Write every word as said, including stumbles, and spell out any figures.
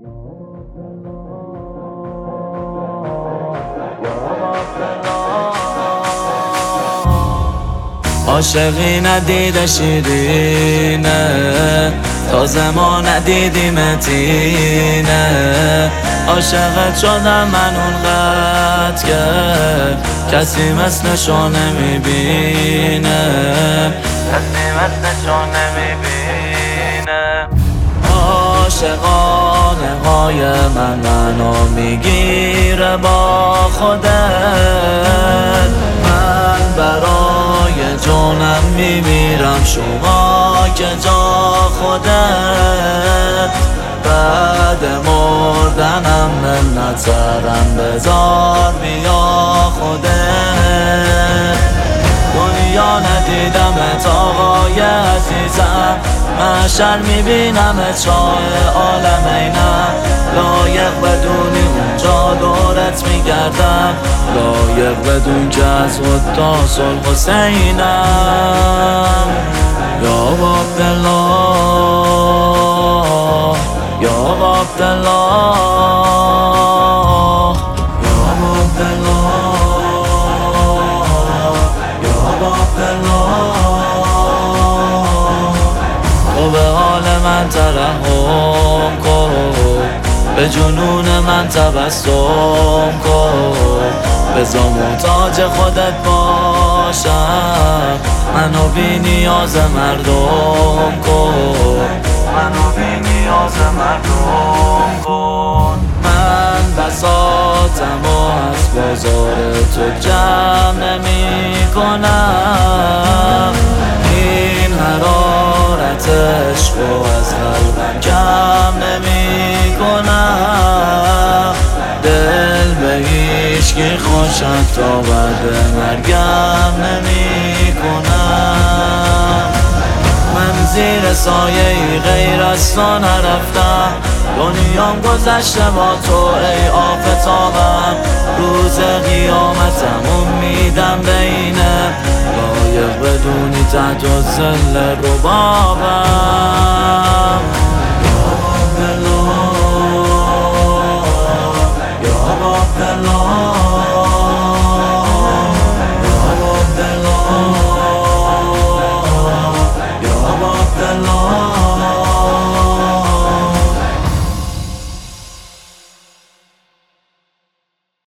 عاشقی ندیده شیرینه، تازه ما ندیدیم تینه. عاشقت شدم من اونقدر که کسی مثلشو نمیبینه، کسی مثلشو نمیبینه. عاشقانه های من منو میگیره با خودت، من برای جونم میمیرم شما که جا خودت. بعد مردنم منت سرم بذار بیا خودت. دنیا ندیدمت آقای عزیزم، محشر میبینمت شاه عالم اینم. لایق بدونی اونجا دورت میگردم، لایق بدون که از خدا صلح حسینم. یا عبدالله یا عبدالله یا عبدالله یا عبدالله. تو به حال من ترحم کن، به جنون من تبسم کن. بذار محتاج خودت باشم، منو بی نیاز مردم کن، منو بی نیاز مردم کن. من بساطم و از بازار تو جمع نمی کنم، این حرارت عشق و از قلبم کم نمی کنم. دل به هیچکی خوشم تا بعد مرگم نمی کنم. من زیر سایه ای غیر از تو نرفتم، دنیام گذشته با تو ای آفتابم. روز قیامتم امیدم بینه، لایق بدونی تحت الظل ربابم.